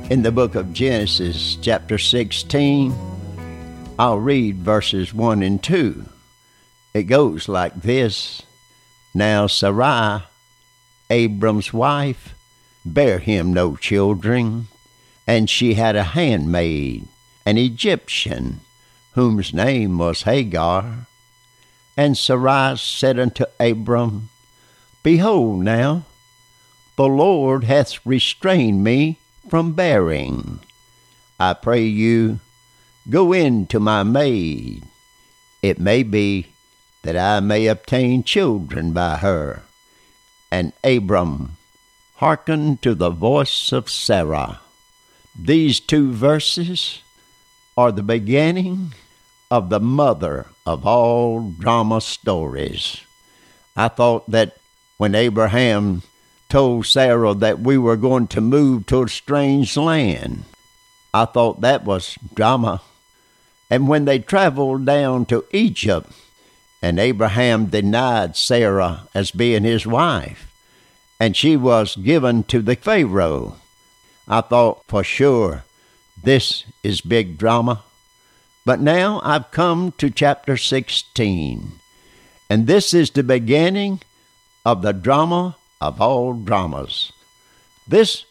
In the book of Genesis, chapter 16, I'll read verses 1 and 2. It goes like this. Now Sarai, Abram's wife, bare him no children, and she had a handmaid, an Egyptian, whose name was Hagar. And Sarai said unto Abram, Behold now, the Lord hath restrained me from bearing. I pray you, go in to my maid. It may be that I may obtain children by her. And Abram hearkened to the voice of Sarah. These two verses are the beginning of the mother of all drama stories. I thought that when Abraham told Sarah that we were going to move to a strange land, I thought that was drama. And when they traveled down to Egypt, and Abraham denied Sarah as being his wife, and she was given to the Pharaoh, I thought for sure this is big drama. But now I've come to chapter 16, and this is the beginning of the drama of all dramas. This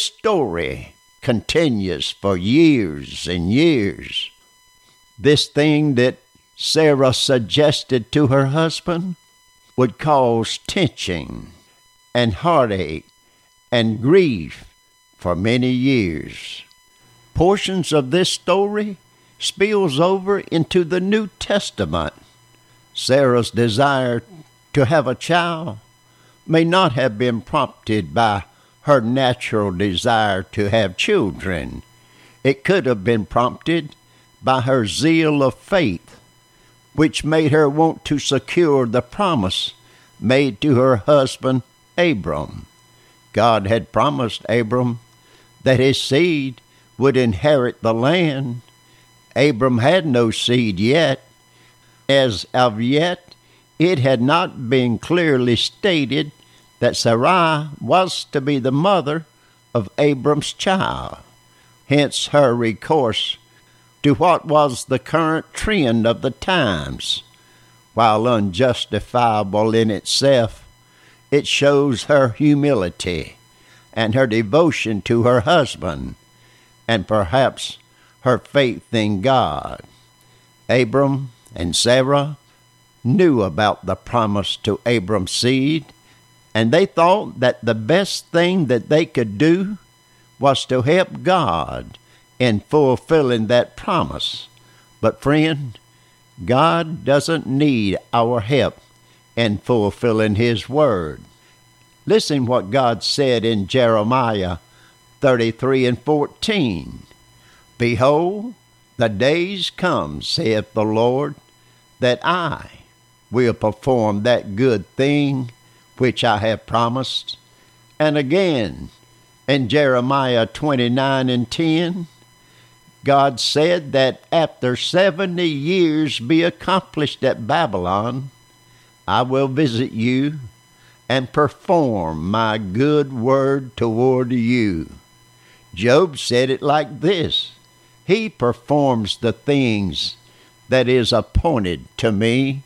story continues for years and years. This thing that Sarah suggested to her husband would cause tension and heartache and grief for many years. Portions of this story spills over into the New Testament. Sarah's desire to have a child may not have been prompted by her natural desire to have children. It could have been prompted by her zeal of faith, which made her want to secure the promise made to her husband Abram. God had promised Abram that his seed would inherit the land. Abram had no seed yet. As of yet, it had not been clearly stated that Sarai was to be the mother of Abram's child. Hence her recourse to what was the current trend of the times. While unjustifiable in itself, it shows her humility and her devotion to her husband, and perhaps her faith in God. Abram and Sarah knew about the promise to Abram's seed, and they thought that the best thing that they could do was to help God in fulfilling that promise. But friend, God doesn't need our help in fulfilling His word. Listen what God said in Jeremiah 33 and 14. Behold, the days come, saith the Lord, that I will perform that good thing which I have promised. And again, in Jeremiah 29 and 10, God said that after 70 years be accomplished at Babylon, I will visit you and perform my good word toward you. Job said it like this. He performs the things that is appointed to me.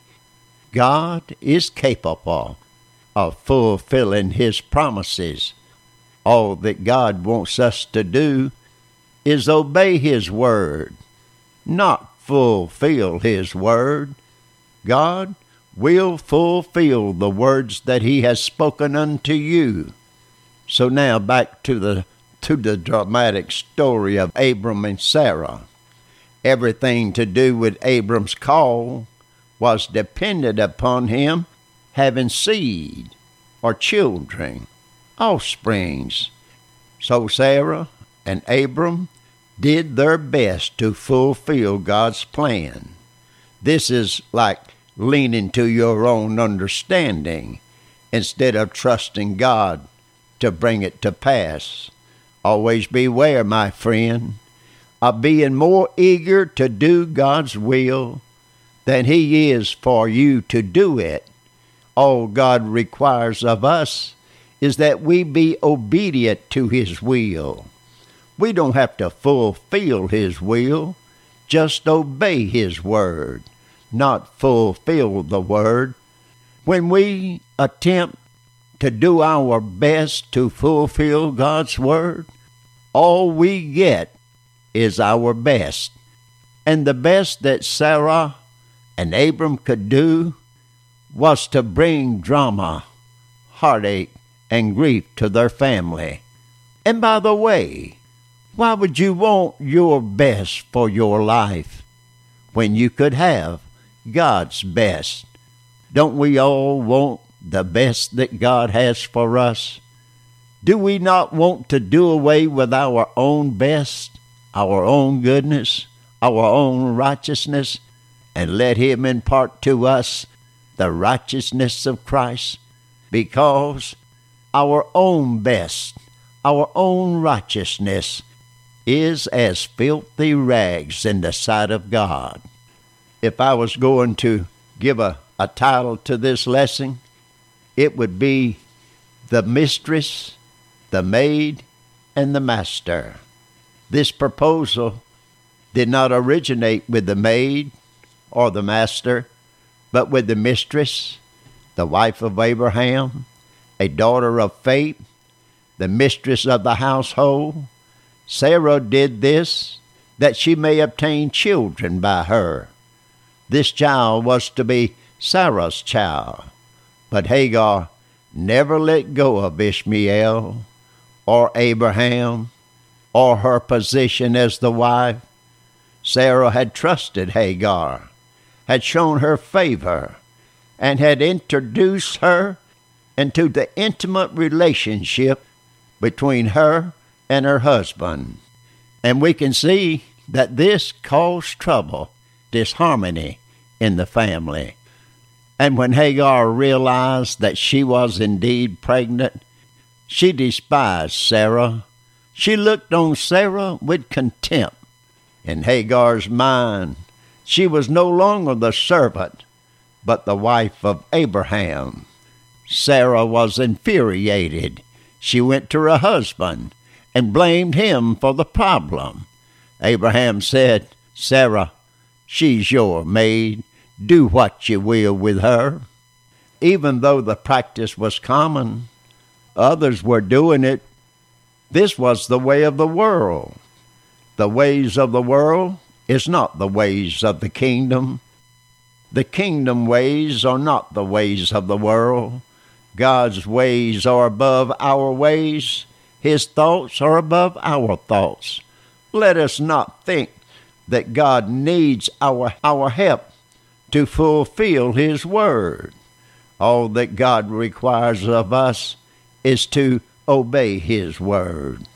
God is capable of fulfilling His promises. All that God wants us to do is obey His word, not fulfill His word. God will fulfill the words that He has spoken unto you. So now back to the dramatic story of Abram and Sarah. Everything to do with Abram's call was dependent upon him having seed or children, offsprings. So Sarah and Abram did their best to fulfill God's plan. This is like leaning to your own understanding instead of trusting God to bring it to pass. Always beware, my friend, of being more eager to do God's will than He is for you to do it. All God requires of us is that we be obedient to His will. We don't have to fulfill His will, just obey His word, not fulfill the word. When we attempt to do our best to fulfill God's word, all we get is our best. And the best that Sarah and Abram could do was to bring drama, heartache, and grief to their family. And by the way, why would you want your best for your life when you could have God's best? Don't we all want the best that God has for us? Do we not want to do away with our own best, our own goodness, our own righteousness, and let Him impart to us the righteousness of Christ? Because our own best, our own righteousness, is as filthy rags in the sight of God. If I was going to give a title to this lesson, it would be The Mistress, the Maid, and the Master. This proposal did not originate with the maid or the master, but with the mistress, the wife of Abraham, a daughter of faith, the mistress of the household. Sarah did this that she may obtain children by her. This child was to be Sarah's child, but Hagar never let go of Ishmael or Abraham or her position as the wife. Sarah had trusted Hagar, had shown her favor, and had introduced her into the intimate relationship between her and her husband. And we can see that this caused trouble, disharmony in the family. And when Hagar realized that she was indeed pregnant, she despised Sarah. She looked on Sarah with contempt. In Hagar's mind, she was no longer the servant, but the wife of Abraham. Sarah was infuriated. She went to her husband and blamed him for the problem. Abraham said, "Sarah, she's your maid. Do what you will with her." Even though the practice was common, others were doing it. This was the way of the world. The ways of the world is not the ways of the kingdom. The kingdom ways are not the ways of the world. God's ways are above our ways. His thoughts are above our thoughts. Let us not think that God needs our help to fulfill His word. All that God requires of us is to obey His word.